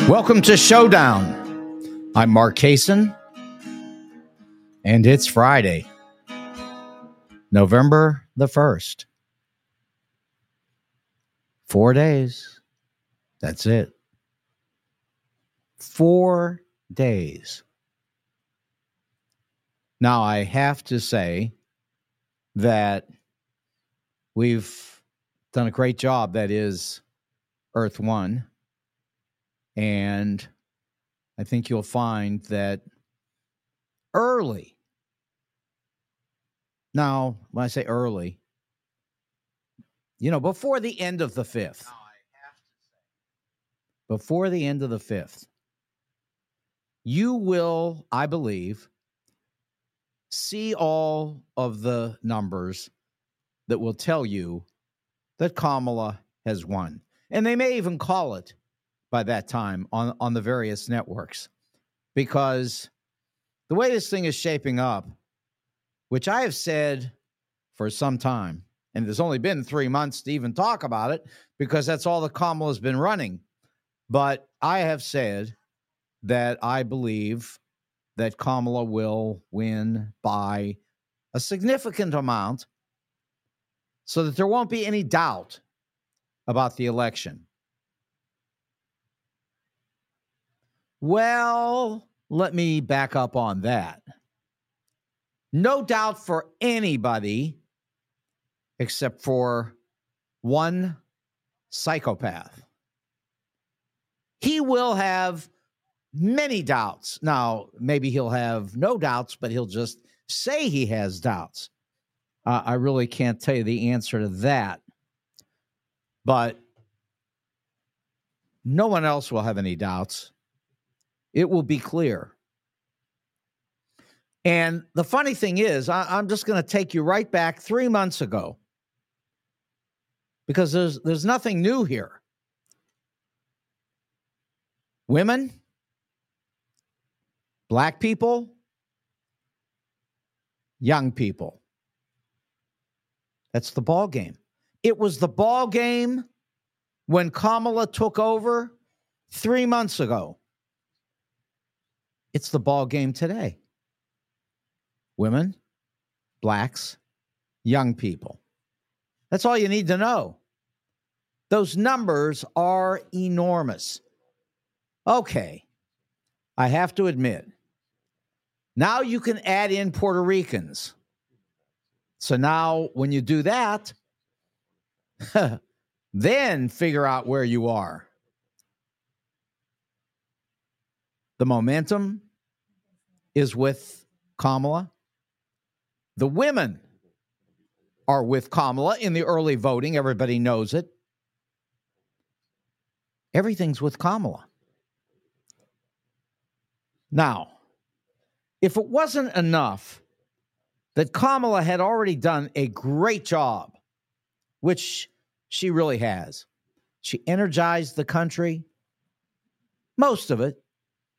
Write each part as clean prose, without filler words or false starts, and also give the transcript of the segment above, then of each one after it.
Welcome to Showdown. I'm Mark Kaysen, and it's Friday, November the 1st. 4 days. That's it. 4 days. Now, I have to say that we've done a great job. That is Earth One. And I think you'll find that early. Now, when I say early, before the end of the fifth. Before the end of the fifth, you will, I believe, see all of the numbers that will tell you that Kamala has won. And they may even call it by that time on the various networks, because the way this thing is shaping up, which I have said for some time, and there's only been 3 months to even talk about it because that's all that Kamala's been running. But I have said that I believe that Kamala will win by a significant amount so that there won't be any doubt about the election. Well, let me back up on that. No doubt for anybody except for one psychopath. He will have many doubts. Now, maybe he'll have no doubts, but he'll just say he has doubts. I really can't tell you the answer to that. But no one else will have any doubts. It will be clear. And the funny thing is, I'm just going to take you right back 3 months ago, because there's nothing new here. Women, Black people, young people. That's the ball game. It was the ball game when Kamala took over 3 months ago. It's the ball game today. Women, Blacks, young people. That's all you need to know. Those numbers are enormous. Okay, I have to admit, now you can add in Puerto Ricans. So now when you do that, then figure out where you are. The momentum is with Kamala. The women are with Kamala in the early voting. Everybody knows it. Everything's with Kamala. Now, if it wasn't enough that Kamala had already done a great job, which she really has, she energized the country, most of it,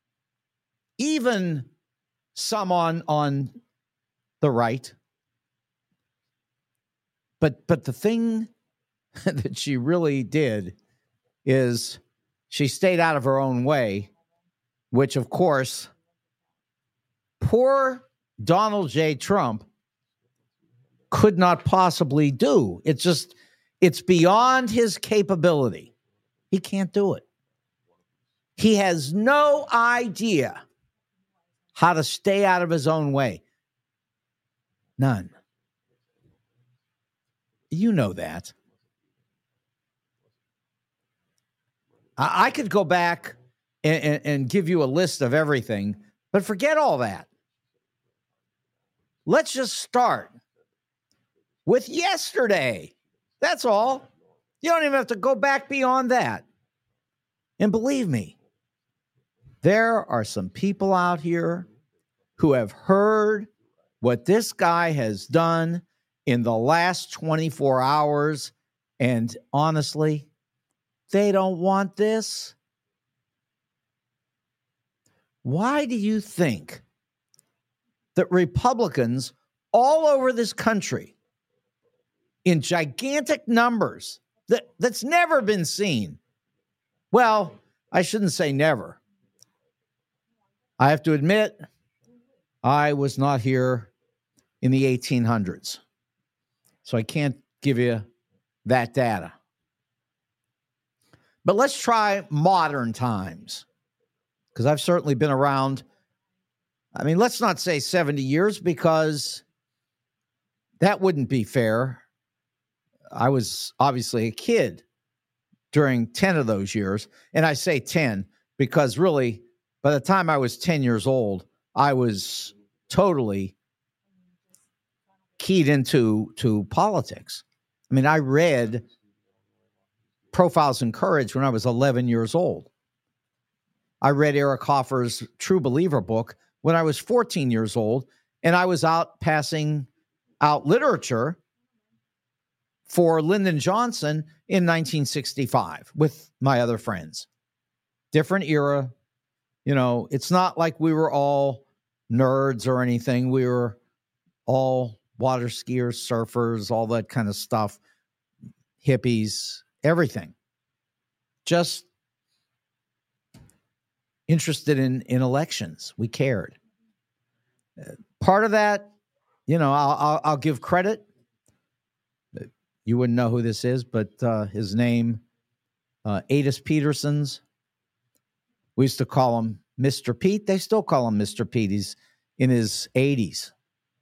even some on the right. But the thing that she really did is she stayed out of her own way, which, of course, poor Donald J. Trump could not possibly do. It's beyond his capability. He can't do it. He has no idea how to stay out of his own way. None. You know that. I could go back and give you a list of everything, but forget all that. Let's just start with yesterday. That's all. You don't even have to go back beyond that. And believe me, there are some people out here who have heard what this guy has done in the last 24 hours, and honestly, they don't want this. Why do you think that Republicans all over this country, in gigantic numbers that's never been seen, well, I shouldn't say never. I have to admit, I was not here in the 1800s, so I can't give you that data. But let's try modern times, because I've certainly been around. I mean, let's not say 70 years, because that wouldn't be fair. I was obviously a kid during 10 of those years. And I say 10 because really, by the time I was 10 years old, I was totally keyed into politics. I mean, I read Profiles in Courage when I was 11 years old. I read Eric Hoffer's True Believer book when I was 14 years old, and I was out passing out literature for Lyndon Johnson in 1965 with my other friends. Different era. You know, it's not like we were all nerds or anything. We were all water skiers, surfers, all that kind of stuff, hippies, everything. Just interested in elections. We cared. Part of that, you know, I'll give credit. You wouldn't know who this is, but his name, Adis Petersons. We used to call him Mr. Pete. They still call him Mr. Pete. He's in his 80s.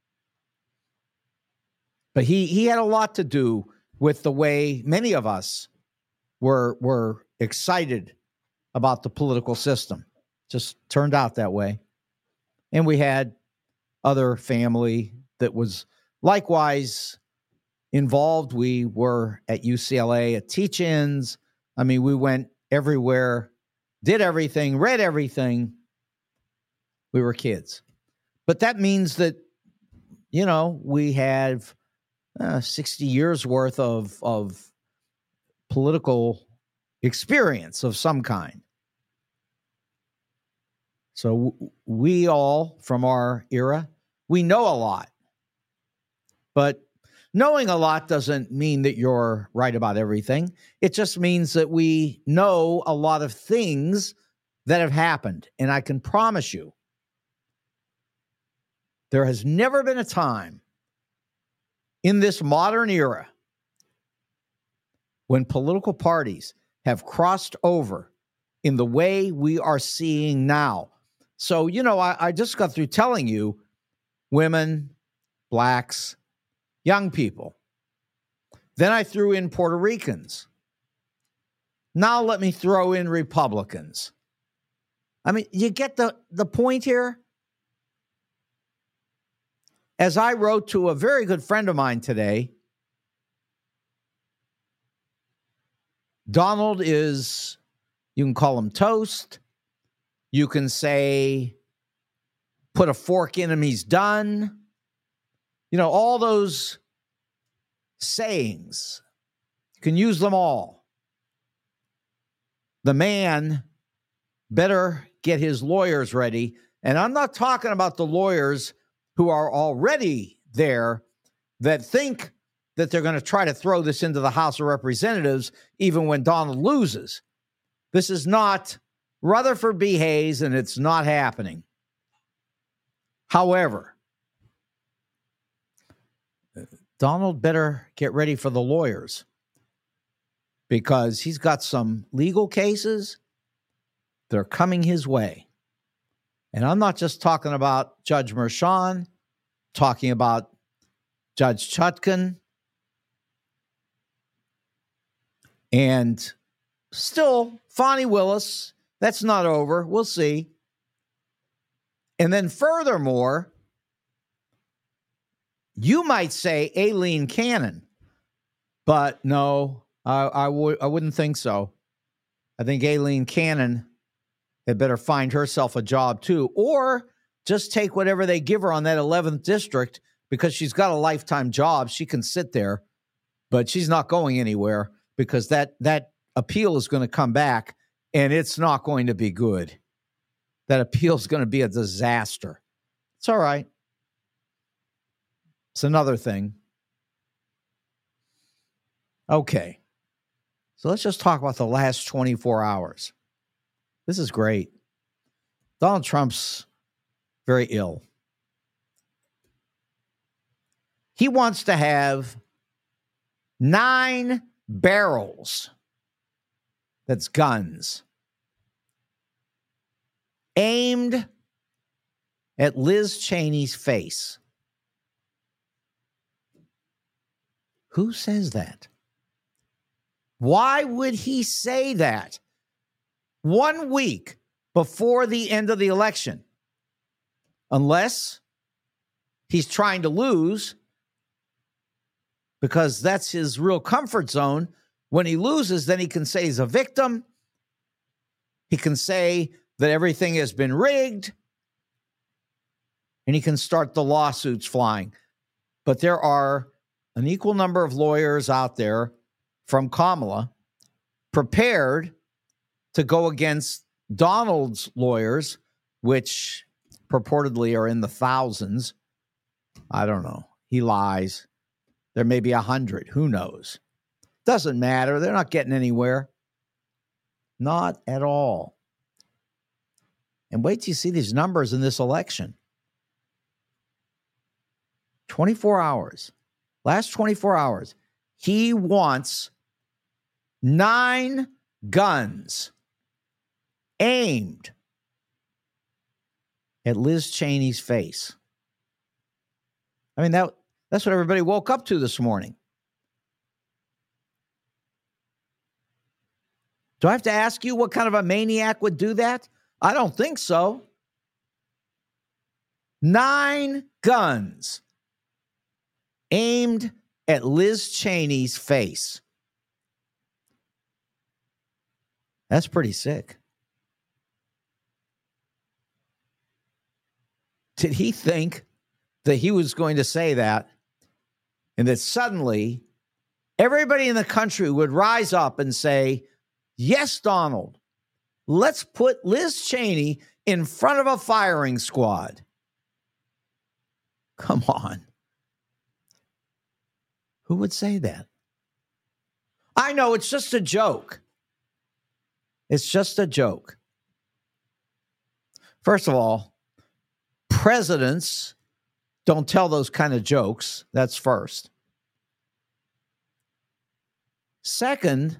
But he had a lot to do with the way many of us were excited about the political system. Just turned out that way. And we had other family that was likewise involved. We were at UCLA at teach-ins. I mean, we went everywhere, did everything, read everything. We were kids. But that means that, you know, we have 60 years worth of political experience of some kind. So we all, from our era, we know a lot. But knowing a lot doesn't mean that you're right about everything. It just means that we know a lot of things that have happened. And I can promise you, there has never been a time in this modern era when political parties have crossed over in the way we are seeing now. So, you know, I just got through telling you women, blacks, young people. Then I threw in Puerto Ricans. Now let me throw in Republicans. I mean, you get the point here? As I wrote to a very good friend of mine today, Donald is, you can call him toast. You can say, put a fork in him, he's done. You know, all those sayings. You can use them all. The man better get his lawyers ready. And I'm not talking about the lawyers who are already there that think that they're going to try to throw this into the House of Representatives even when Donald loses. This is not Rutherford B. Hayes, and it's not happening. However, Donald better get ready for the lawyers because he's got some legal cases that are coming his way. And I'm not just talking about Judge Merchan, talking about Judge Chutkan, and still Fani Willis. That's not over. We'll see. And then furthermore, you might say Aileen Cannon, but no, I wouldn't think so. I think Aileen Cannon had better find herself a job too, or just take whatever they give her on that 11th district because she's got a lifetime job. She can sit there, but she's not going anywhere because that appeal is going to come back and it's not going to be good. That appeal is going to be a disaster. It's all right. It's another thing. Okay. So let's just talk about the last 24 hours. This is great. Donald Trump's very ill. He wants to have 9 barrels, that's guns, aimed at Liz Cheney's face. Who says that? Why would he say that 1 week before the end of the election? Unless he's trying to lose, because that's his real comfort zone. When he loses, then he can say he's a victim. He can say that everything has been rigged. And he can start the lawsuits flying. But there are an equal number of lawyers out there from Kamala prepared to go against Donald's lawyers, which purportedly are in the thousands. I don't know. He lies. There may be 100. Who knows? Doesn't matter. They're not getting anywhere. Not at all. And wait till you see these numbers in this election. 24 hours. Last 24 hours. He wants 9 guns aimed at Liz Cheney's face. I mean, that's what everybody woke up to this morning. Do I have to ask you what kind of a maniac would do that? I don't think so. 9 guns aimed at Liz Cheney's face. That's pretty sick. Did he think that he was going to say that and that suddenly everybody in the country would rise up and say, yes, Donald, let's put Liz Cheney in front of a firing squad? Come on. Who would say that? I know it's just a joke. It's just a joke. First of all, presidents don't tell those kind of jokes. That's first. Second,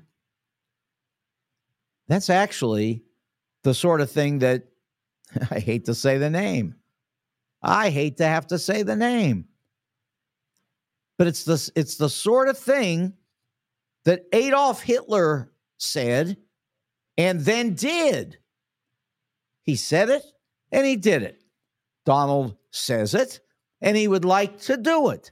that's actually the sort of thing that I hate to say the name. I hate to have to say the name. But it's the sort of thing that Adolf Hitler said and then did. He said it and he did it. Donald says it and he would like to do it.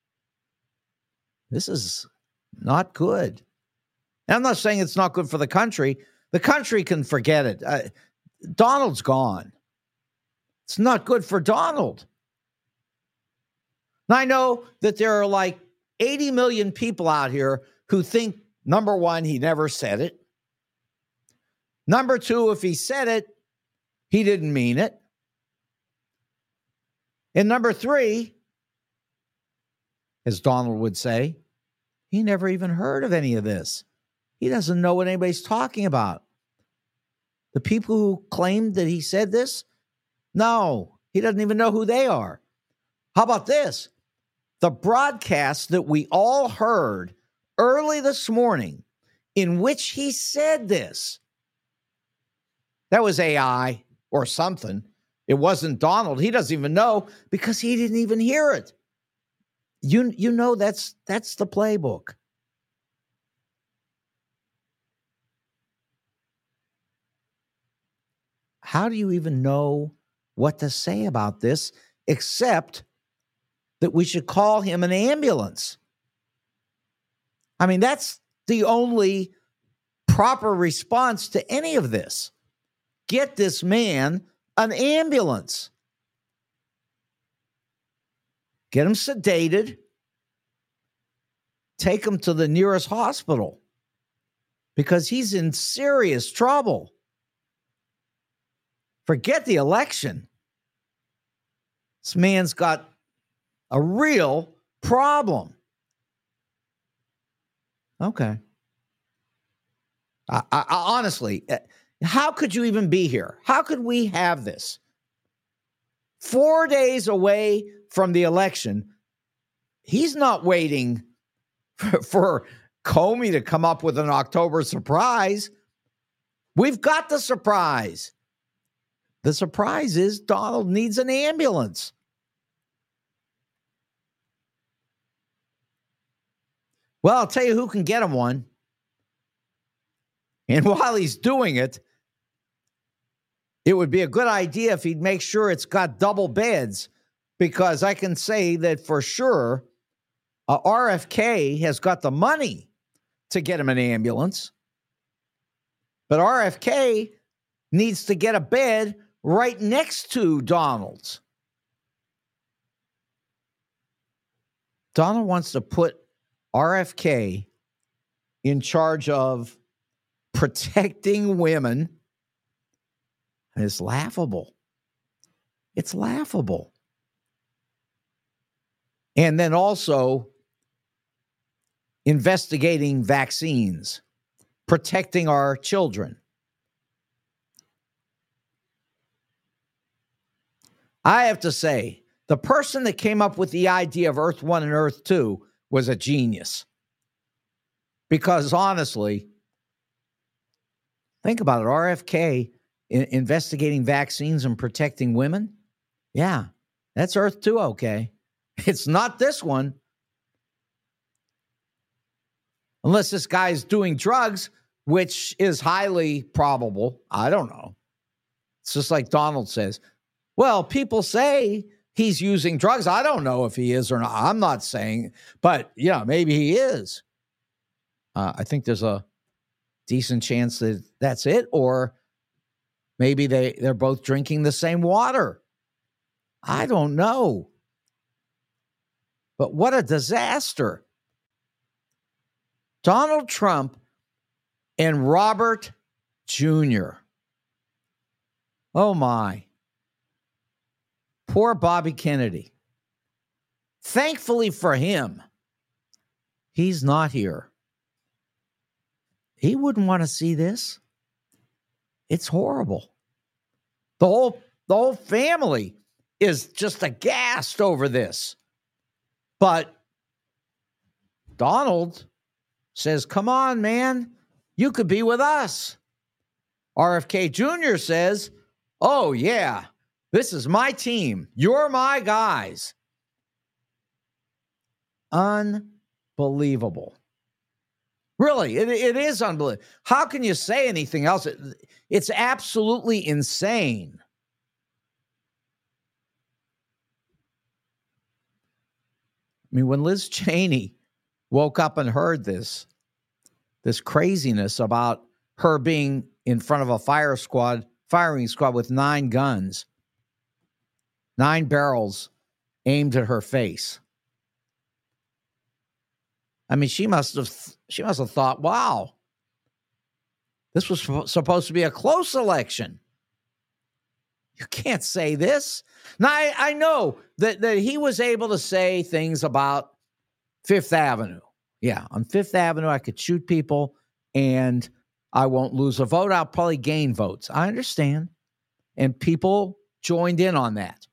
This is not good. And I'm not saying it's not good for the country. The country can forget it. Donald's gone. It's not good for Donald. Now, I know that there are like 80 million people out here who think, number one, he never said it. Number two, if he said it, he didn't mean it. And number three, as Donald would say, he never even heard of any of this. He doesn't know what anybody's talking about. The people who claimed that he said this, no, he doesn't even know who they are. How about this? The broadcast that we all heard early this morning in which he said this, that was AI or something. It wasn't Donald. He doesn't even know because he didn't even hear it. You know that's the playbook. How do you even know what to say about this except that we should call him an ambulance? I mean, that's the only proper response to any of this. Get this man an ambulance. Get him sedated. Take him to the nearest hospital because he's in serious trouble. Forget the election. This man's got a real problem. Okay. I honestly, How could you even be here? How could we have this? 4 days away from the election, he's not waiting for Comey to come up with an October surprise. We've got the surprise. The surprise is Donald needs an ambulance. Well, I'll tell you who can get him one. And while he's doing it, it would be a good idea if he'd make sure it's got double beds, because I can say that for sure RFK has got the money to get him an ambulance. But RFK needs to get a bed right next to Donald's. Donald wants to put RFK in charge of protecting women. And it's laughable. It's laughable. And then also investigating vaccines, protecting our children. I have to say, the person that came up with the idea of Earth 1 and Earth 2 was a genius. Because honestly, think about it. RFK investigating vaccines and protecting women. Yeah, that's Earth 2, okay. It's not this one. Unless this guy's doing drugs, which is highly probable. I don't know. It's just like Donald says, well, people say he's using drugs. I don't know if he is or not. I'm not saying, but yeah, maybe he is. I think there's a decent chance that that's it, or maybe they're both drinking the same water. I don't know. But what a disaster. Donald Trump and Robert Jr. Oh, my. Poor Bobby Kennedy. Thankfully for him, he's not here. He wouldn't want to see this. It's horrible. The whole family is just aghast over this. But Donald says, come on, man, you could be with us. RFK Jr. says, oh, yeah, this is my team. You're my guys. Unbelievable. Really, it is unbelievable. How can you say anything else? It's absolutely insane. I mean, when Liz Cheney woke up and heard this craziness about her being in front of a firing squad with 9 guns, 9 barrels aimed at her face. I mean, she must have thought, wow, this was supposed to be a close election. You can't say this. Now, I know that he was able to say things about Fifth Avenue. Yeah, on Fifth Avenue, I could shoot people and I won't lose a vote. I'll probably gain votes. I understand. And people joined in on that.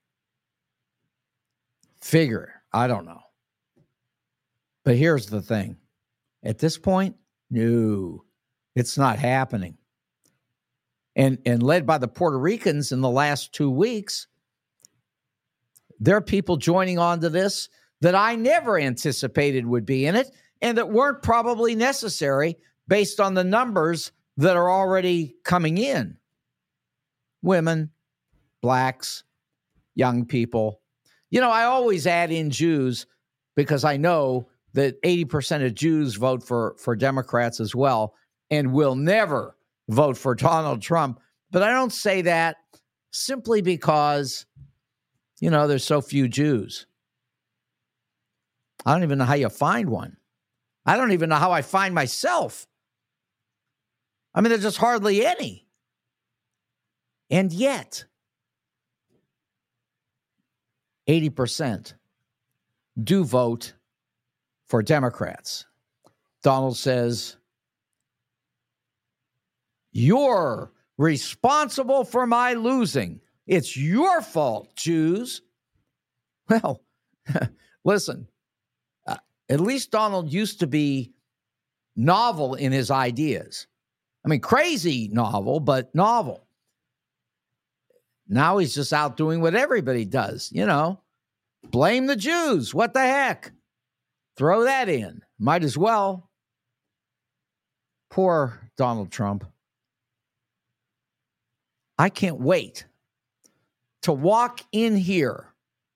Figure, I don't know. But here's the thing. At this point, no, it's not happening. And led by the Puerto Ricans in the last 2 weeks, there are people joining on to this that I never anticipated would be in it and that weren't probably necessary based on the numbers that are already coming in. Women, blacks, young people. You know, I always add in Jews because I know that 80% of Jews vote for Democrats as well and will never vote for Donald Trump. But I don't say that simply because, you know, there's so few Jews. I don't even know how you find one. I don't even know how I find myself. I mean, there's just hardly any. And yet, 80% do vote for Democrats. Donald says, you're responsible for my losing. It's your fault, Jews. Well, listen, at least Donald used to be novel in his ideas. I mean, crazy novel, but novel. Now he's just out doing what everybody does, blame the Jews. What the heck? Throw that in. Might as well. Poor Donald Trump. I can't wait to walk in here.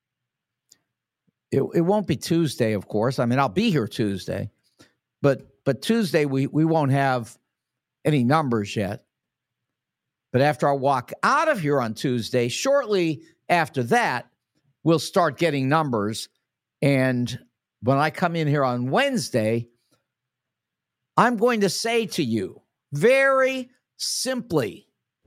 It won't be Tuesday, of course. I mean, I'll be here Tuesday, but Tuesday we won't have any numbers yet. But after I walk out of here on Tuesday, shortly after that, we'll start getting numbers. And when I come in here on Wednesday, I'm going to say to you very simply,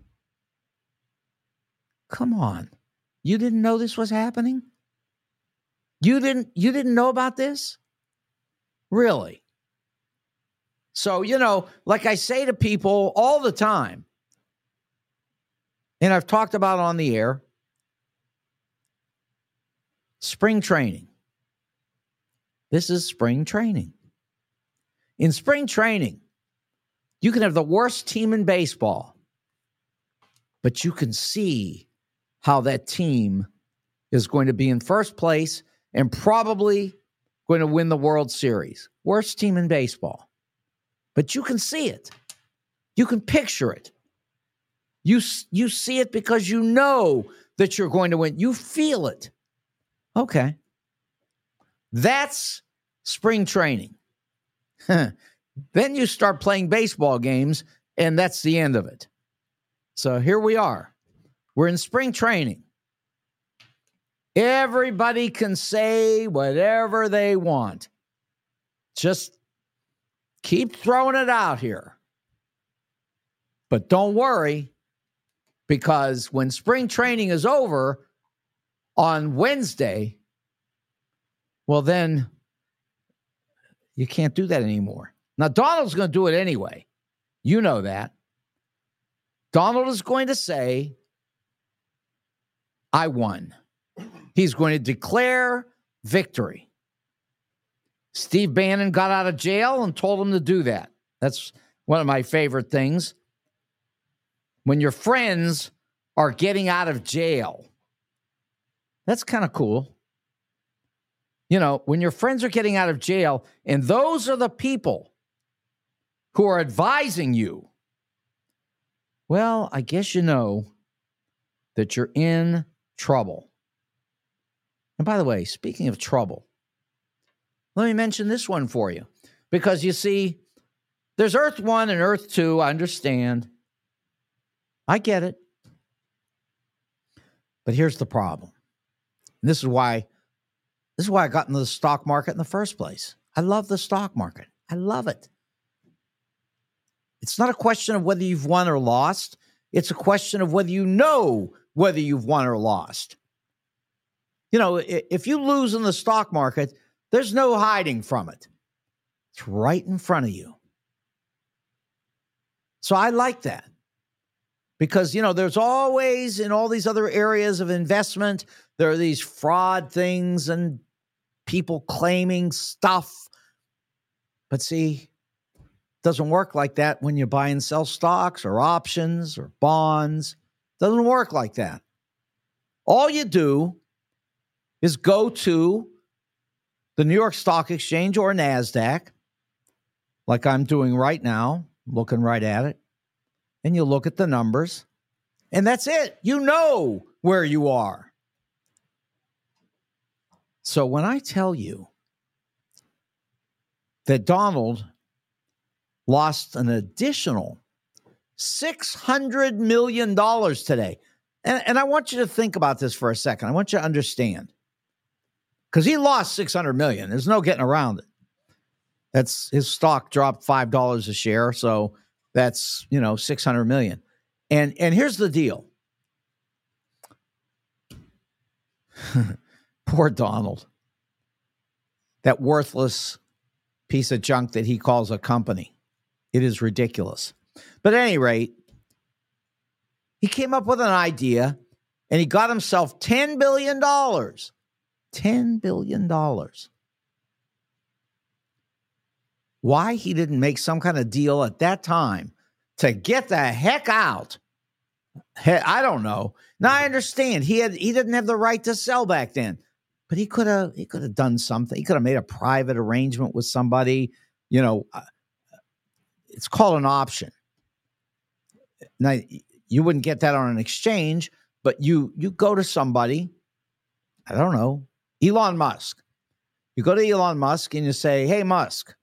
come on, you didn't know this was happening? You didn't know about this? Really? So, like I say to people all the time, and I've talked about on the air, spring training. This is spring training. In spring training, you can have the worst team in baseball, but you can see how that team is going to be in first place and probably going to win the World Series. Worst team in baseball. But you can see it. You can picture it. You see it because you know that you're going to win. You feel it. Okay. That's spring training. Then you start playing baseball games, and that's the end of it. So here we are. We're in spring training. Everybody can say whatever they want. Just keep throwing it out here. But don't worry, because when spring training is over on Wednesday, well, then you can't do that anymore. Now, Donald's going to do it anyway. You know that. Donald is going to say, I won. He's going to declare victory. Steve Bannon got out of jail and told him to do that. That's one of my favorite things. When your friends are getting out of jail, that's kind of cool. When your friends are getting out of jail, and those are the people who are advising you, well, I guess you know that you're in trouble. And by the way, speaking of trouble, let me mention this one for you. Because you see, there's Earth 1 and Earth 2, I understand. I get it. But here's the problem. And this is why I got into the stock market in the first place. I love the stock market. I love it. It's not a question of whether you've won or lost. It's a question of whether you know whether you've won or lost. If you lose in the stock market, there's no hiding from it. It's right in front of you. So I like that. Because, there's always, in all these other areas of investment, there are these fraud things and people claiming stuff. But see, it doesn't work like that when you buy and sell stocks or options or bonds. It doesn't work like that. All you do is go to the New York Stock Exchange or NASDAQ, like I'm doing right now, looking right at it, and you look at the numbers, and that's it. You know where you are. So when I tell you that Donald lost an additional $600 million today, and I want you to think about this for a second. I want you to understand. Because he lost $600 million. There's no getting around it. That's his stock dropped $5 a share. So that's, $600 million. And here's the deal. Poor Donald. That worthless piece of junk that he calls a company. It is ridiculous. But at any rate, He came up with an idea and he got himself $10 billion. $10 billion. Why he didn't make some kind of deal at that time to get the heck out, I don't know. Now I understand he didn't have the right to sell back then, but he could have done something. He could have made a private arrangement with somebody. It's called an option. Now you wouldn't get that on an exchange, but you go to somebody, I don't know, Elon Musk. You go to Elon Musk and you say, "Hey, Musk,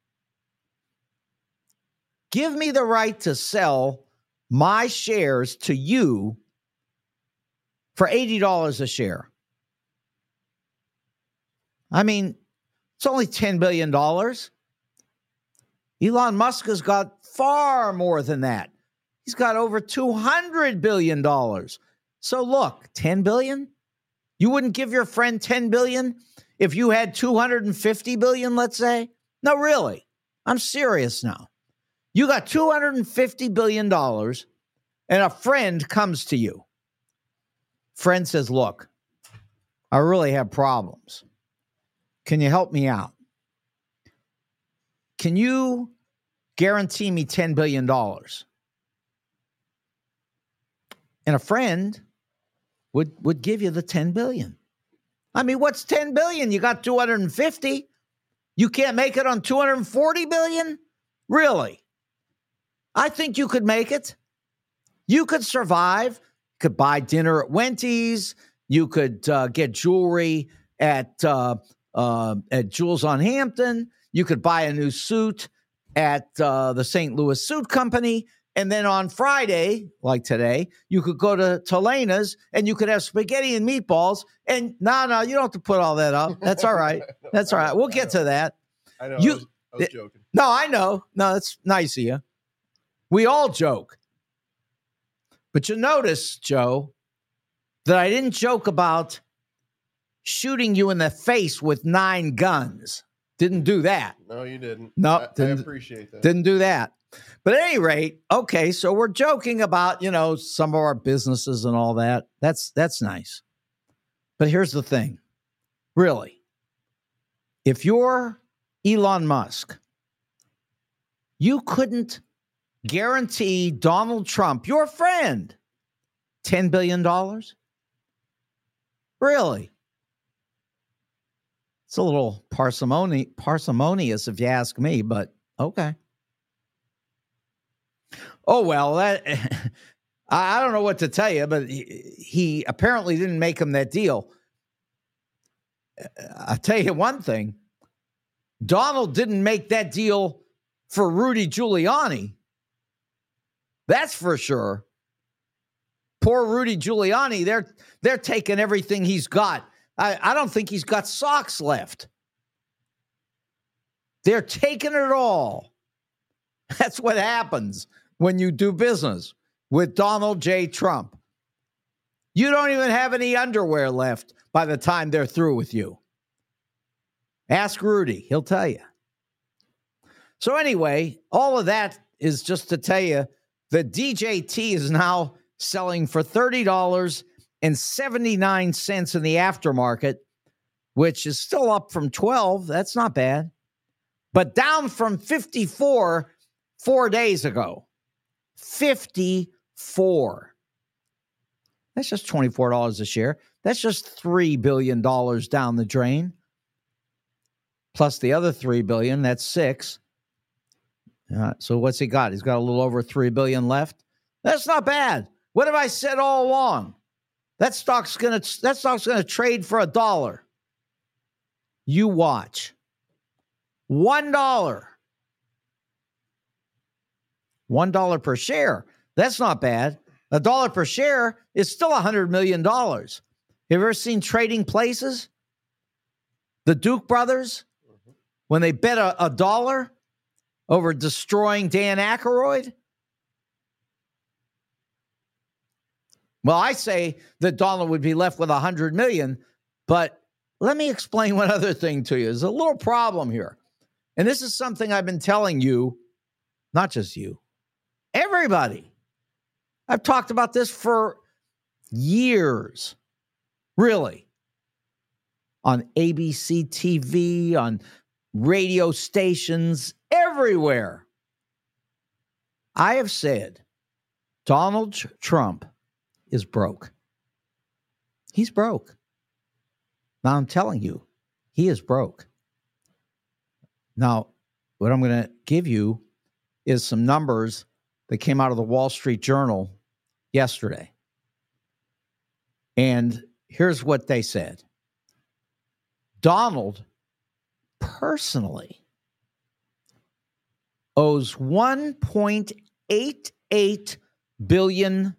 give me the right to sell my shares to you for $80 a share." I mean, it's only $10 billion. Elon Musk has got far more than that. He's got over $200 billion. So look, $10 billion? You wouldn't give your friend $10 billion if you had $250 billion, let's say? No, really. I'm serious now. You got $250 billion and a friend comes to you. Friend says, "Look, I really have problems. Can you help me out? Can you guarantee me $10 billion? And a friend would give you the $10 billion. I mean, what's $10 billion? You got 250. You can't make it on 240 billion? Really? I think you could make it. You could survive. You could buy dinner at Wendy's. You could get jewelry at Jewels on Hampton. You could buy a new suit at the St. Louis Suit Company. And then on Friday, like today, you could go to Telena's and you could have spaghetti and meatballs. And no, you don't have to put all that up. That's all right. That's all right. We'll get to that. I know. I was joking. No, I know. No, that's nice of you. We all joke. But you notice, Joe, that I didn't joke about shooting you in the face with 9 guns. Didn't do that. No, you didn't. No, I appreciate that. Didn't do that. But at any rate, okay, so we're joking about, some of our businesses and all that. That's nice. But here's the thing. Really, if you're Elon Musk, you couldn't guarantee Donald Trump, your friend, $10 billion? Really? It's a little parsimonious if you ask me, but okay. Oh, well, that I don't know what to tell you, but he apparently didn't make him that deal. I'll tell you one thing. Donald didn't make that deal for Rudy Giuliani. That's for sure. Poor Rudy Giuliani, they're taking everything he's got. I don't think he's got socks left. They're taking it all. That's what happens when you do business with Donald J. Trump. You don't even have any underwear left by the time they're through with you. Ask Rudy. He'll tell you. So anyway, all of that is just to tell you that DJT is now selling for $30.79 in the aftermarket, which is still up from $12. That's not bad. But down from 54 4 days ago. 54. That's just $24 a share. That's just $3 billion down the drain. Plus the other $3 billion, that's $6 billion. So what's he got? He's got a little over $3 billion left. That's not bad. What have I said all along? That stock's gonna trade for $1. You watch. $1. $1 per share. That's not bad. $1 per share is still $100 million. Have you ever seen Trading Places? The Duke brothers, when they bet a dollar over destroying Dan Aykroyd? Well, I say that Donald would be left with $100 million, but let me explain one other thing to you. There's a little problem here. And this is something I've been telling you, not just you, everybody. I've talked about this for years, really, on ABC TV, on radio stations, everywhere. I have said Donald Trump is broke. He's broke. Now I'm telling you, he is broke. Now, what I'm going to give you is some numbers that came out of the Wall Street Journal yesterday. And here's what they said. Donald personally owes $1.88 billion.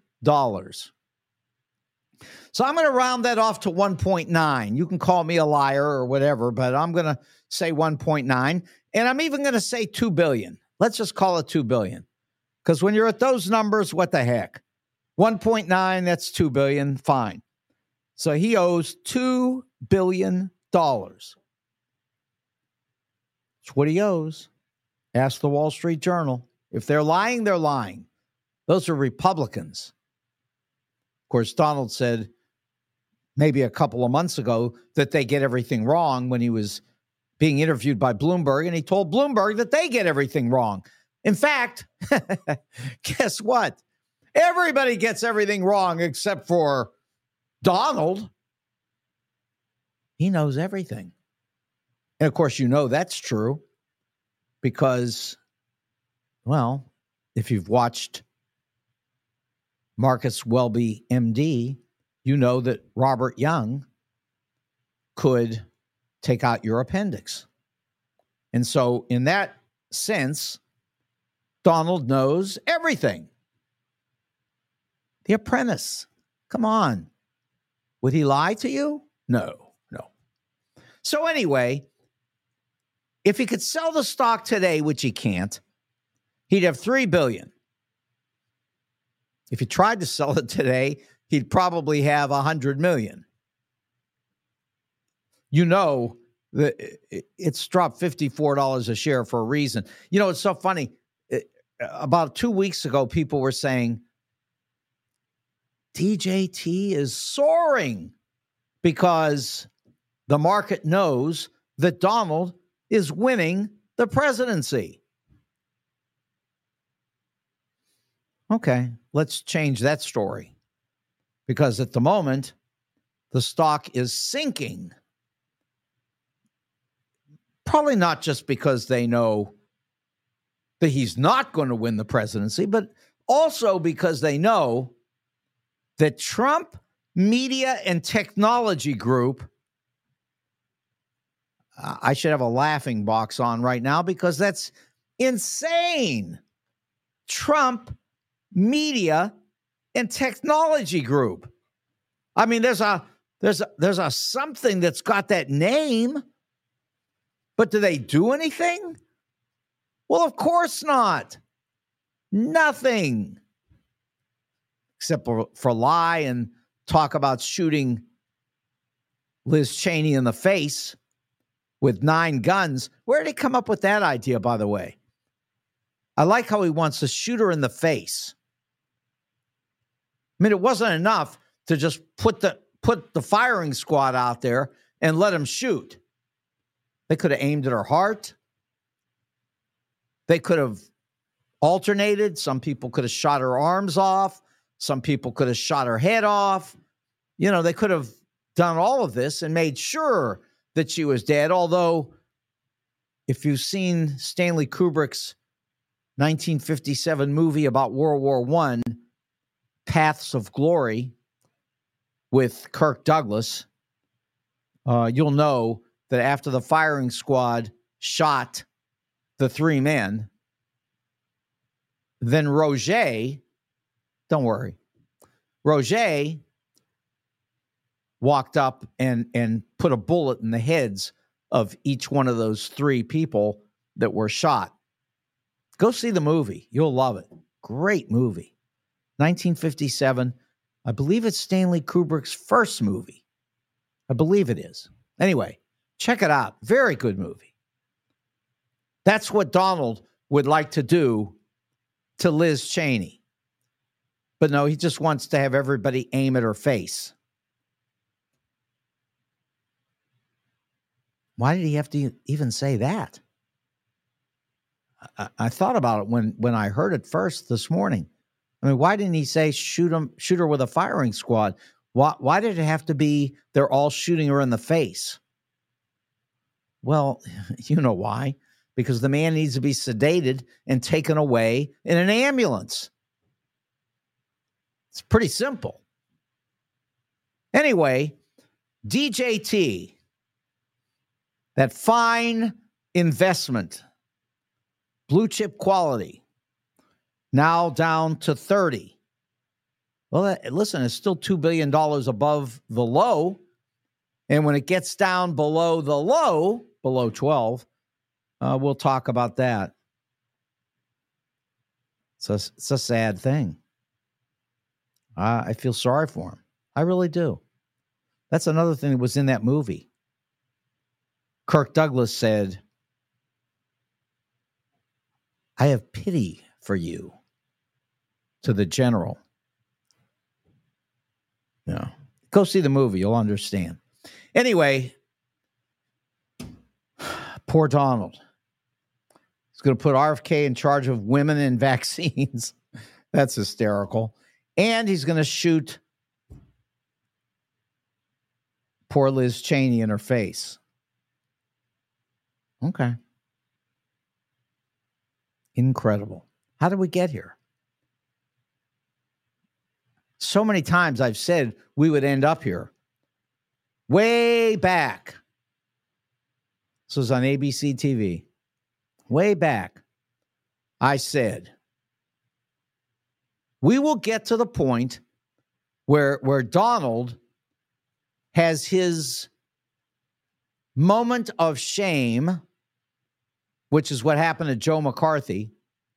So I'm going to round that off to 1.9. You can call me a liar or whatever, but I'm going to say 1.9. And I'm even going to say 2 billion. Let's just call it 2 billion. Because when you're at those numbers, what the heck? 1.9, that's 2 billion. Fine. So he owes $2 billion. That's what he owes. Ask the Wall Street Journal. If they're lying, they're lying. Those are Republicans. Of course, Donald said maybe a couple of months ago that they get everything wrong when he was being interviewed by Bloomberg, and he told Bloomberg that they get everything wrong. In fact, guess what? Everybody gets everything wrong except for Donald. He knows everything. And of course, you know that's true because, well, if you've watched Marcus Welby, MD, you know that Robert Young could take out your appendix. And so in that sense, Donald knows everything. The Apprentice. Come on. Would he lie to you? No. So anyway, if he could sell the stock today, which he can't, he'd have $3 billion. If he tried to sell it today, he'd probably have $100 million. You know that it's dropped $54 a share for a reason. You know, it's so funny. About 2 weeks ago, people were saying DJT is soaring because the market knows that Donald is winning the presidency. Okay, let's change that story. Because at the moment, the stock is sinking. Probably not just because they know that he's not going to win the presidency, but also because they know that Trump Media and Technology Group, I should have a laughing box on right now because that's insane. Trump Media and Technology Group. I mean, there's a something that's got that name, but do they do anything? Well, of course not. Nothing. Except for lie and talk about shooting Liz Cheney in the face with 9 guns. Where did he come up with that idea, by the way? I like how he wants to shoot her in the face. I mean, it wasn't enough to just put the firing squad out there and let him shoot. They could have aimed at her heart. They could have alternated. Some people could have shot her arms off. Some people could have shot her head off. You know, they could have done all of this and made sure that she was dead. Although, if you've seen Stanley Kubrick's 1957 movie about World War I, Paths of Glory, with Kirk Douglas, you'll know that after the firing squad shot the 3 men, then Roger, don't worry, Roger walked up and put a bullet in the heads of each one of those 3 people that were shot. Go see the movie. You'll love it. Great movie. 1957. I believe it's Stanley Kubrick's first movie. I believe it is. Anyway, check it out. Very good movie. That's what Donald would like to do to Liz Cheney. But no, he just wants to have everybody aim at her face. Why did he have to even say that? I thought about it when I heard it first this morning. I mean, why didn't he say shoot her with a firing squad? Why did it have to be they're all shooting her in the face? Well, you know why. Because the man needs to be sedated and taken away in an ambulance. It's pretty simple. Anyway, DJT, that fine investment, blue chip quality, now down to 30. Well, listen, it's still $2 billion above the low. And when it gets down below the low, below 12, we'll talk about that. It's a sad thing. I feel sorry for him. I really do. That's another thing that was in that movie. Kirk Douglas said, I have pity for you, to the general. Yeah. Go see the movie. You'll understand. Anyway, poor Donald. He's going to put RFK in charge of women and vaccines. That's hysterical. And he's going to shoot poor Liz Cheney in her face. Okay. Incredible. How did we get here? So many times I've said we would end up here. Way back. This was on ABC TV. Way back. I said, we will get to the point where Donald has his moment of shame, which is what happened to Joe McCarthy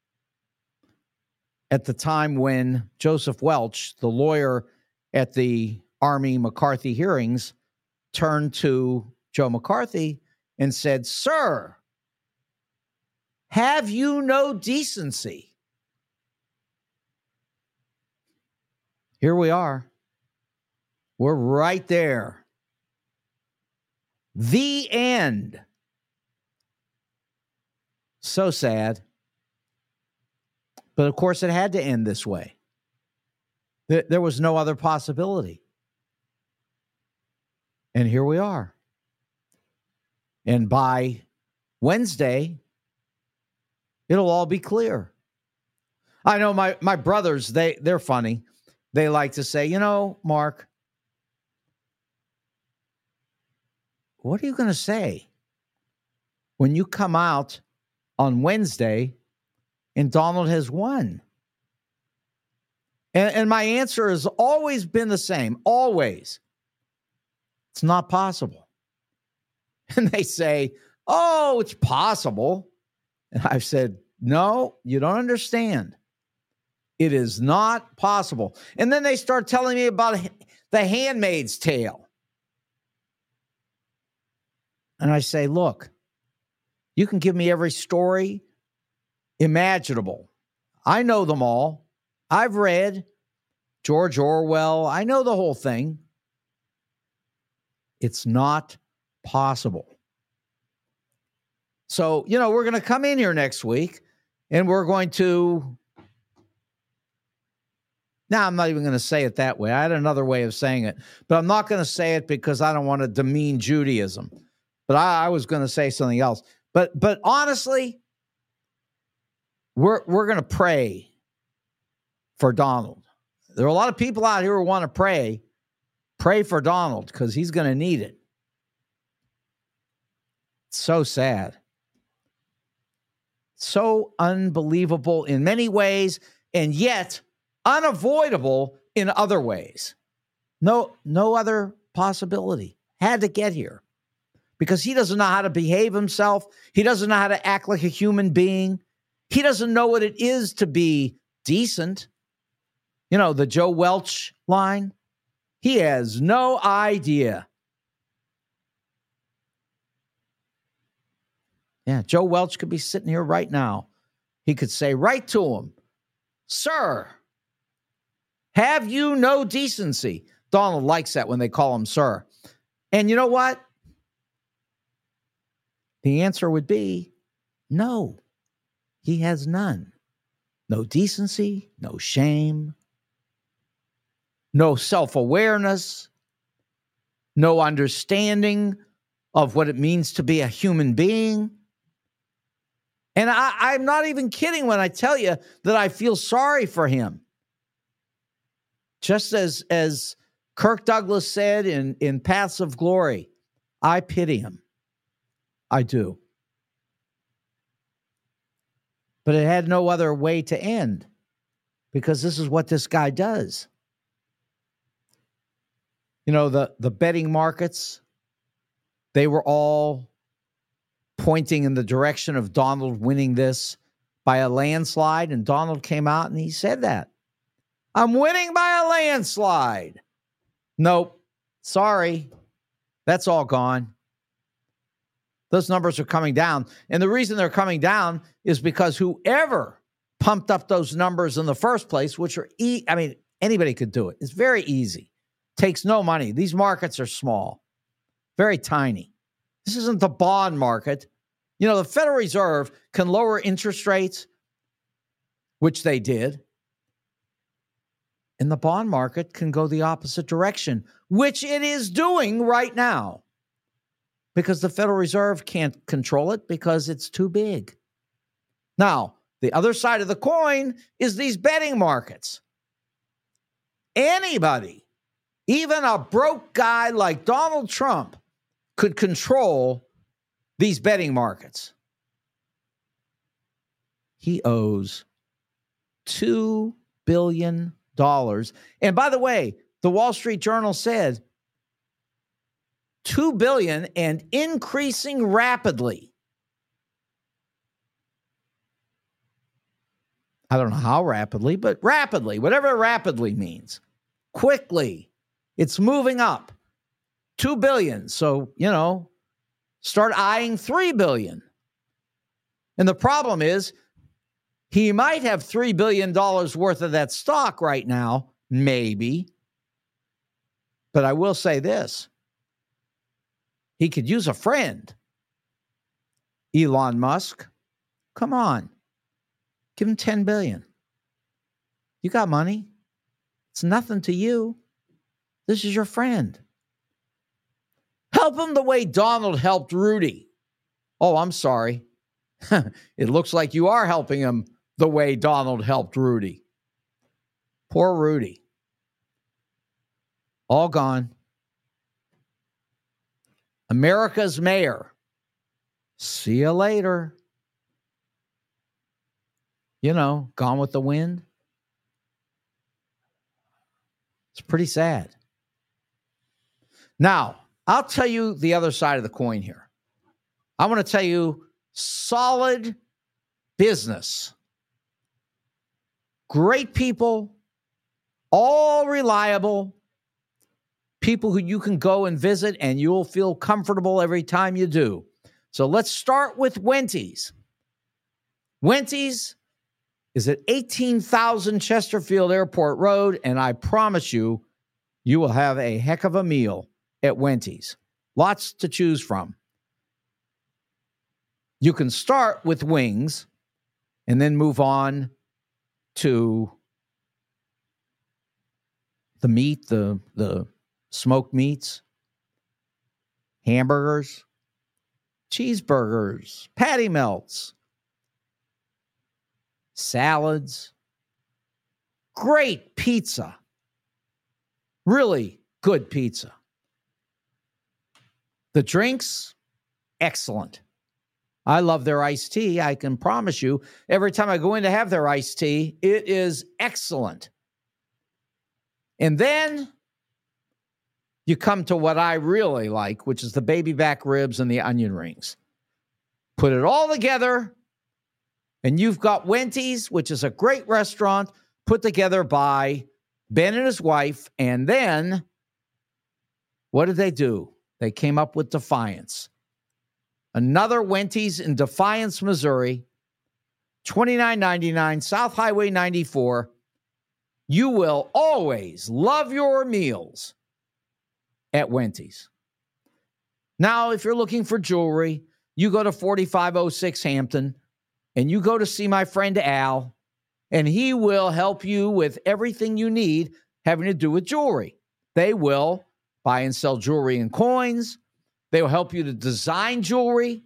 at the time when Joseph Welch, the lawyer at the Army McCarthy hearings, turned to Joe McCarthy and said, "Sir, have you no decency?" Here we are. We're right there. The end. So sad. But of course, it had to end this way. There was no other possibility. And here we are. And by Wednesday, it'll all be clear. I know my brothers, they're funny. They like to say, Mark, what are you going to say when you come out on Wednesday and Donald has won? And my answer has always been the same. Always. It's not possible. And they say, oh, it's possible. And I've said, no, you don't understand. It is not possible. And then they start telling me about The Handmaid's Tale. And I say, look, you can give me every story imaginable. I know them all. I've read George Orwell. I know the whole thing. It's not possible. So, we're going to come in here next week and we're going to... Now, I'm not even going to say it that way. I had another way of saying it, but I'm not going to say it because I don't want to demean Judaism. But I was going to say something else. But honestly, we're going to pray for Donald. There are a lot of people out here who want to pray for Donald because he's going to need it. It's so sad. So unbelievable in many ways, and yet unavoidable in other ways. No other possibility. Had to get here because he doesn't know how to behave himself. He doesn't know how to act like a human being. He doesn't know what it is to be decent. The Joe Welch line. He has no idea. Yeah, Joe Welch could be sitting here right now. He could say right to him, "Sir, Have you no decency? Donald likes that when they call him sir. And you know what? The answer would be no. He has none. No decency, no shame, no self-awareness, no understanding of what it means to be a human being. And I'm not even kidding when I tell you that I feel sorry for him. Just as Kirk Douglas said in Paths of Glory, I pity him. I do. But it had no other way to end because this is what this guy does. You know, the betting markets, they were all pointing in the direction of Donald winning this by a landslide. And Donald came out and he said that. I'm winning by a landslide. Nope. Sorry. That's all gone. Those numbers are coming down. And the reason they're coming down is because whoever pumped up those numbers in the first place, which are, anybody could do it. It's very easy. Takes no money. These markets are small, very tiny. This isn't the bond market. You know, the Federal Reserve can lower interest rates, which they did. And the bond market can go the opposite direction, which it is doing right now. Because the Federal Reserve can't control it because it's too big. Now, the other side of the coin is these betting markets. Anybody, even a broke guy like Donald Trump, could control these betting markets. He owes $2 billion. And by the way, the Wall Street Journal said $2 billion and increasing rapidly. I don't know how rapidly, but rapidly, whatever rapidly means. Quickly. It's moving up. $2 billion. So, start eyeing $3 billion. And the problem is, he might have $3 billion worth of that stock right now, maybe. But I will say this. He could use a friend. Elon Musk, come on. Give him $10 billion. You got money. It's nothing to you. This is your friend. Help him the way Donald helped Rudy. Oh, I'm sorry. It looks like you are helping him the way Donald helped Rudy. Poor Rudy. All gone. America's mayor. See you later. Gone with the wind. It's pretty sad. Now, I'll tell you the other side of the coin here. I want to tell you solid business. Great people, all reliable. People who you can go and visit and you'll feel comfortable every time you do. So let's start with Wenty's. Wenty's is at 18,000 Chesterfield Airport Road, and I promise you, you will have a heck of a meal at Wenty's. Lots to choose from. You can start with wings and then move on to the meat, the smoked meats, hamburgers, cheeseburgers, patty melts, salads, great pizza, really good pizza. The drinks, excellent. I love their iced tea. I can promise you, every time I go in to have their iced tea, it is excellent. And then you come to what I really like, which is the baby back ribs and the onion rings. Put it all together, and you've got Wenty's, which is a great restaurant put together by Ben and his wife. And then, what did they do? They came up with Defiance. Another Wenty's in Defiance, Missouri, $29.99, South Highway 94. You will always love your meals at Wendy's. Now, if you're looking for jewelry, you go to 4506 Hampton and you go to see my friend Al, and he will help you with everything you need having to do with jewelry. They will buy and sell jewelry and coins. They will help you to design jewelry.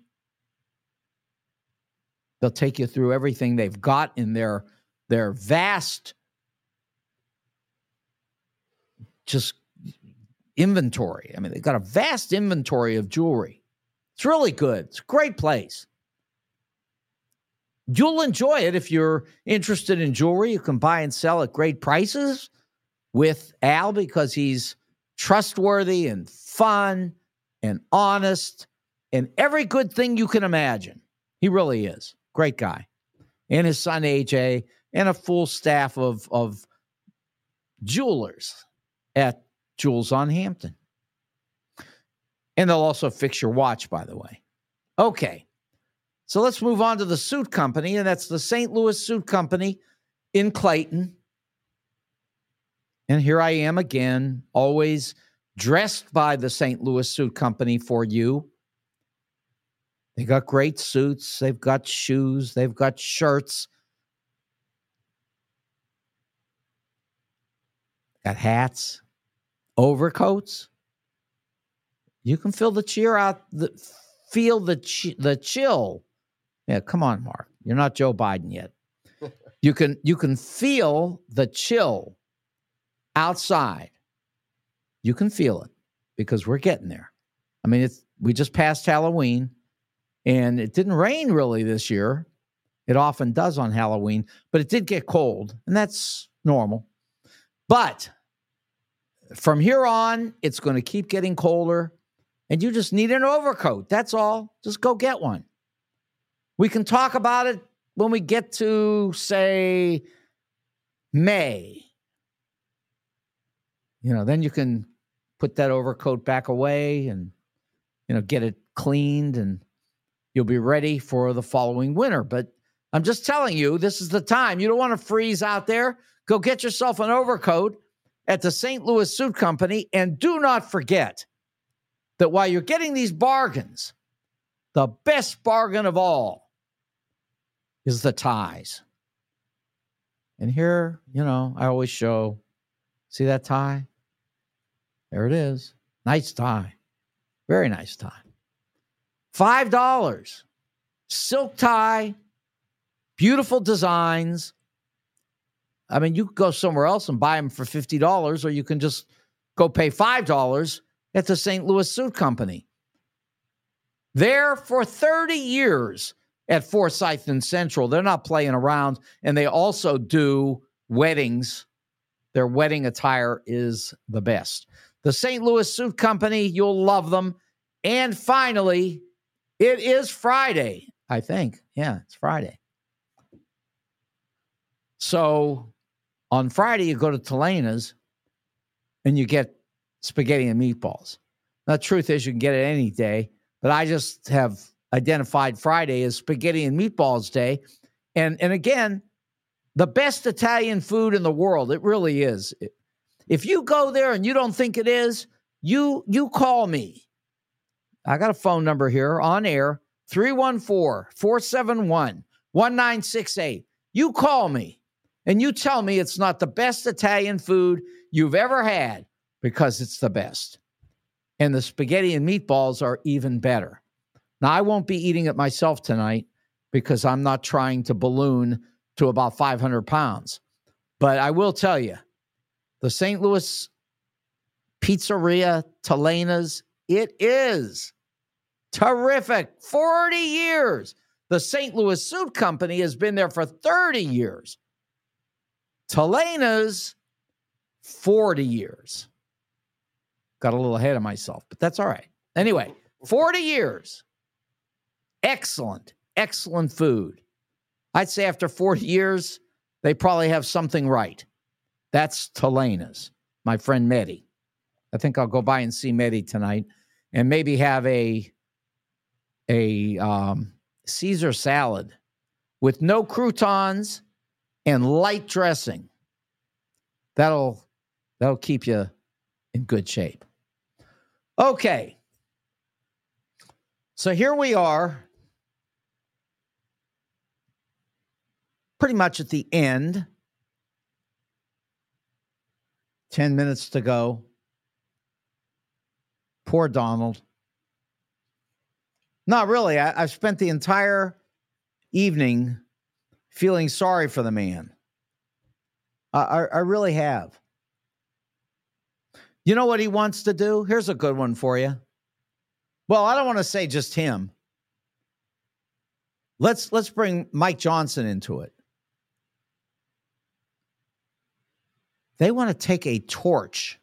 They'll take you through everything they've got in their vast just inventory. I mean, they've got a vast inventory of jewelry. It's really good. It's a great place. You'll enjoy it if you're interested in jewelry. You can buy and sell at great prices with Al because he's trustworthy and fun and honest and every good thing you can imagine. He really is. Great guy. And his son, AJ, and a full staff of jewelers at Jewels on Hampton. And they'll also fix your watch, by the way. Okay. So let's move on to the suit company, and that's the St. Louis Suit Company in Clayton. And here I am again, always dressed by the St. Louis Suit Company for you. They got great suits. They've got shoes. They've got shirts. Got hats, overcoats. You can feel the chill. Yeah, come on, Mark. You're not Joe Biden yet. You can feel the chill outside. You can feel it because we're getting there. I mean, we just passed Halloween, and it didn't rain really this year. It often does on Halloween, but it did get cold, and that's normal. But from here on, it's going to keep getting colder, and you just need an overcoat. That's all. Just go get one. We can talk about it when we get to, say, May. Then you can put that overcoat back away and, get it cleaned, and you'll be ready for the following winter. But I'm just telling you, this is the time. You don't want to freeze out there. Go get yourself an overcoat at the St. Louis Suit Company. And do not forget that while you're getting these bargains, the best bargain of all is the ties. And here, I always show, see that tie? There it is. Nice tie. Very nice tie. $5. Silk tie. Beautiful designs. I mean, you can go somewhere else and buy them for $50, or you can just go pay $5 at the St. Louis Suit Company. There for 30 years at Forsyth and Central. They're not playing around, and they also do weddings. Their wedding attire is the best. The St. Louis Suit Company, you'll love them. And finally, it is Friday, I think. Yeah, it's Friday. So on Friday, you go to Telena's and you get spaghetti and meatballs. Now, the truth is you can get it any day, but I just have identified Friday as spaghetti and meatballs day. And again, the best Italian food in the world. It really is. If you go there and you don't think it is, you call me. I got a phone number here on air, 314-471-1968. You call me and you tell me it's not the best Italian food you've ever had, because it's the best. And the spaghetti and meatballs are even better. Now, I won't be eating it myself tonight because I'm not trying to balloon to about 500 pounds. But I will tell you, the St. Louis Pizzeria Telena's, it is terrific. 40 years. The St. Louis Suit Company has been there for 30 years. Telena's, 40 years. Got a little ahead of myself, but that's all right. Anyway, 40 years. Excellent, excellent food. I'd say after 40 years, they probably have something right. That's Telena's, my friend Mehdi. I think I'll go by and see Mehdi tonight and maybe have a Caesar salad with no croutons and light dressing. That'll keep you in good shape. Okay. So here we are, pretty much at the end. 10 minutes to go. Poor Donald. Not really. I've spent the entire evening feeling sorry for the man. I really have. You know what he wants to do? Here's a good one for you. Well, I don't want to say just him. Let's bring Mike Johnson into it. They want to take a torch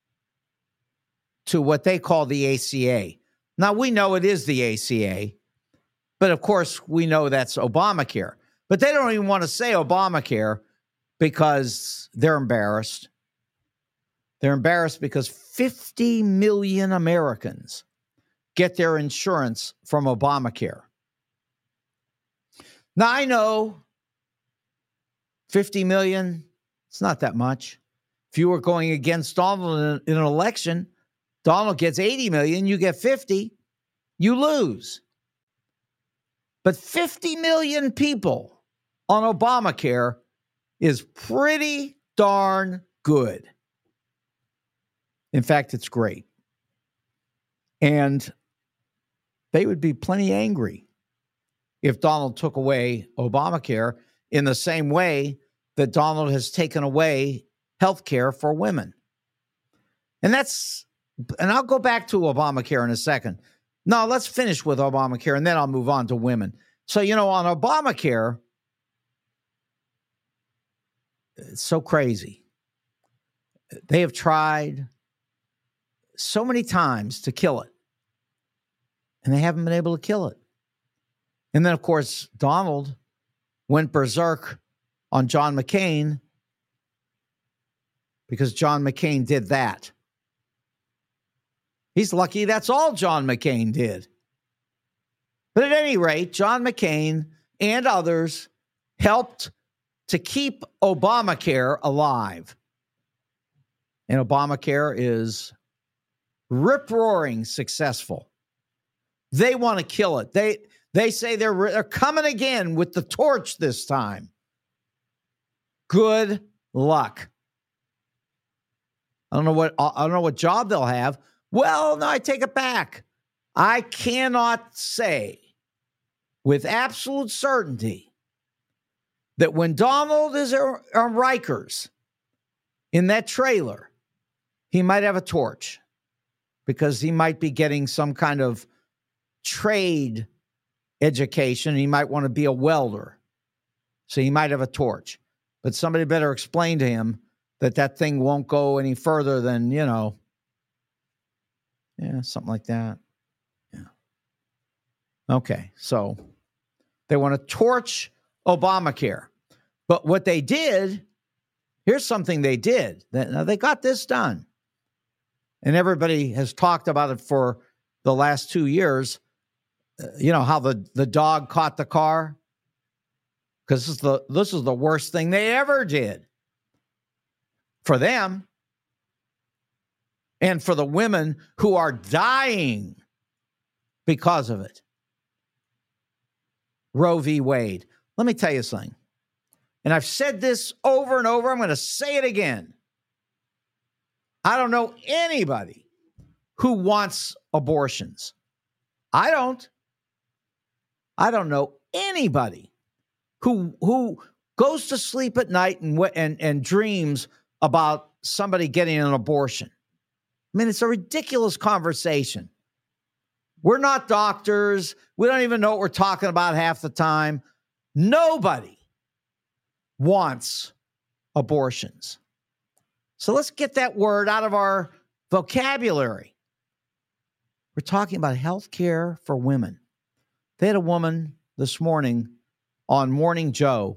to what they call the ACA. Now, we know it is the ACA, but of course, we know that's Obamacare. But they don't even want to say Obamacare because they're embarrassed. They're embarrassed because 50 million Americans get their insurance from Obamacare. Now, I know 50 million, it's not that much. If you were going against Donald in an election, Donald gets 80 million, you get 50, you lose. But 50 million people on Obamacare is pretty darn good. In fact, it's great. And they would be plenty angry if Donald took away Obamacare in the same way that Donald has taken away health care for women. And I'll go back to Obamacare in a second. No, let's finish with Obamacare, and then I'll move on to women. So, on Obamacare, it's so crazy. They have tried so many times to kill it, and they haven't been able to kill it. And then, of course, Donald went berserk on John McCain because John McCain did that. He's lucky that's all John McCain did. But at any rate, John McCain and others helped to keep Obamacare alive. And Obamacare is rip-roaring successful. They want to kill it. They say they're coming again with the torch this time. Good luck. I don't know what job they'll have. Well, no, I take it back. I cannot say with absolute certainty that when Donald is on Rikers in that trailer, he might have a torch because he might be getting some kind of trade education. He might want to be a welder. So he might have a torch. But somebody better explain to him that thing won't go any further than, something like that. Yeah. Okay, so they want to torch Obamacare. But what they did, here's something they did. Now they got this done. And everybody has talked about it for the last 2 years. How the dog caught the car? Because this is the worst thing they ever did for them and for the women who are dying because of it. Roe v. Wade. Let me tell you something. And I've said this over and over. I'm going to say it again. I don't know anybody who wants abortions. I don't know anybody who goes to sleep at night and dreams about somebody getting an abortion. I mean, it's a ridiculous conversation. We're not doctors. We don't even know what we're talking about half the time. Nobody wants abortions. So let's get that word out of our vocabulary. We're talking about health care for women. They had a woman this morning on Morning Joe,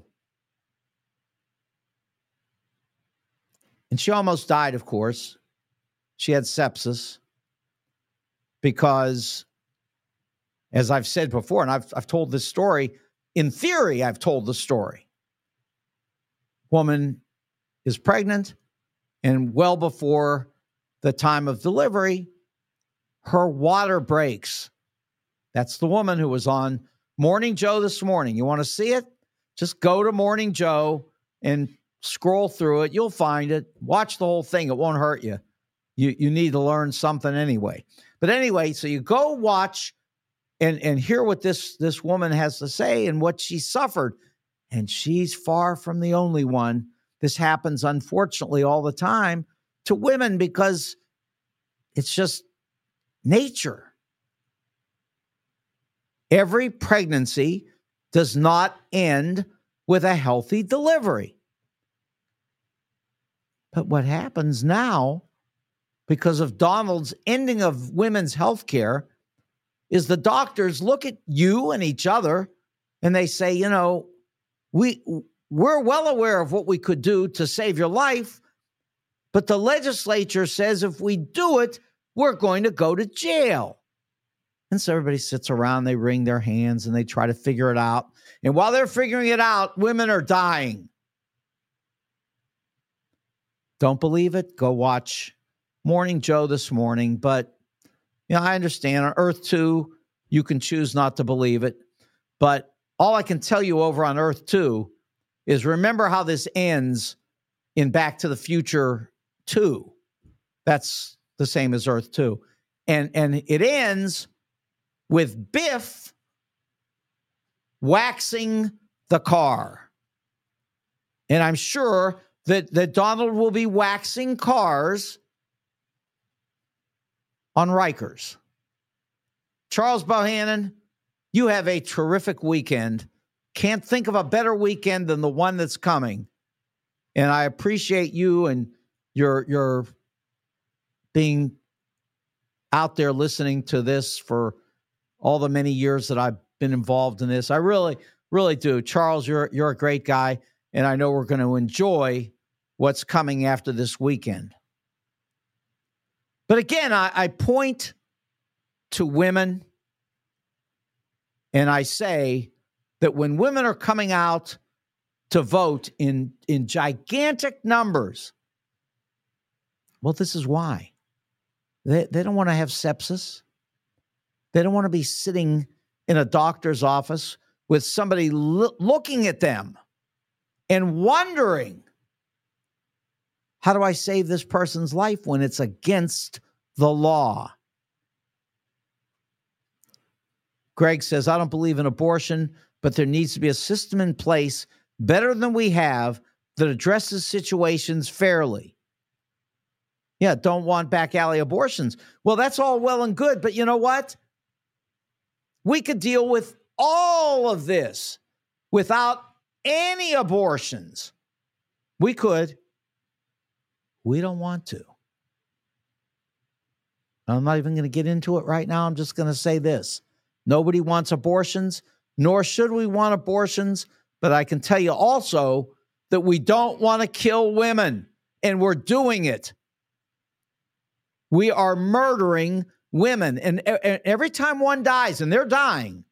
and she almost died, of course. She had sepsis because, as I've said before, and I've told this story, in theory, I've told the story. Woman is pregnant, And well before the time of delivery, her water breaks. That's the woman who was on Morning Joe this morning. You want to see it? Just go to Morning Joe and scroll through it. You'll find it. Watch the whole thing. It won't hurt you. You need to learn something anyway. But anyway, so you go watch and hear what this woman has to say and what she suffered. And she's far from the only one. This happens, unfortunately, all the time to women because it's just nature. Every pregnancy does not end with a healthy delivery. But what happens now, because of Donald's ending of women's health care, is the doctors look at you and each other and they say, you know, we're well aware of what we could do to save your life, but the legislature says if we do it, we're going to go to jail. And so everybody sits around, they wring their hands, and they try to figure it out. And while they're figuring it out, women are dying. Don't believe it? Go watch Morning Joe this morning. But, you know, I understand on Earth 2, you can choose not to believe it. But all I can tell you over on Earth 2 is remember how this ends in Back to the Future 2. That's the same as Earth 2. And it ends with Biff waxing the car. And I'm sure that Donald will be waxing cars on Rikers. Charles Bohannon, you have a terrific weekend. Can't think of a better weekend than the one that's coming. And I appreciate you and your being out there listening to this for all the many years that I've been involved in this. I really, really do. Charles, you're a great guy, and I know we're going to enjoy what's coming after this weekend. But again, I point to women, and I say that when women are coming out to vote in gigantic numbers, well, this is why. They don't want to have sepsis. They don't want to be sitting in a doctor's office with somebody looking at them and wondering, how do I save this person's life when it's against the law? Greg says, I don't believe in abortion, but there needs to be a system in place better than we have that addresses situations fairly. Yeah, don't want back alley abortions. Well, that's all well and good, but you know what? We could deal with all of this without any abortions. We could. We don't want to. I'm not even going to get into it right now. I'm just going to say this. Nobody wants abortions, nor should we want abortions. But I can tell you also that we don't want to kill women, and we're doing it. We are murdering women. And every time one dies, and they're dying.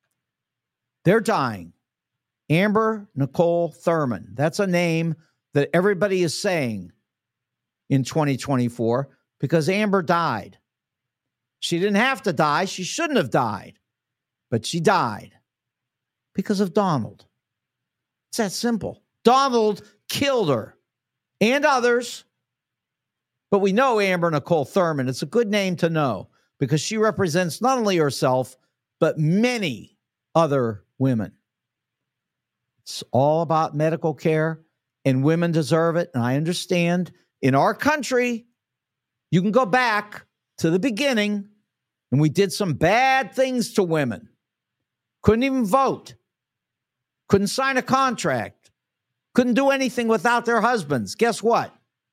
Amber Nicole Thurman. That's a name that everybody is saying in 2024 because Amber died. She didn't have to die. She shouldn't have died. But she died because of Donald. It's that simple. Donald killed her and others. But we know Amber Nicole Thurman. It's a good name to know because she represents not only herself, but many other women. It's all about medical care, and women deserve it. And I understand in our country, you can go back to the beginning, and we did some bad things to women. Couldn't even vote. Couldn't sign a contract. Couldn't do anything without their husbands. Guess what?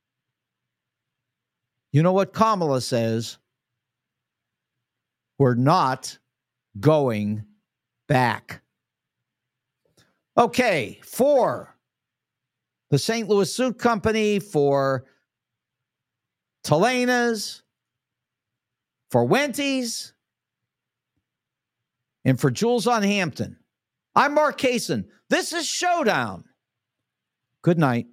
You know what Kamala says? We're not going back. Okay, for the St. Louis Suit Company, for Telena's, for Wenty's, and for Jules on Hampton, I'm Mark Kaysen. This is Showdown. Good night.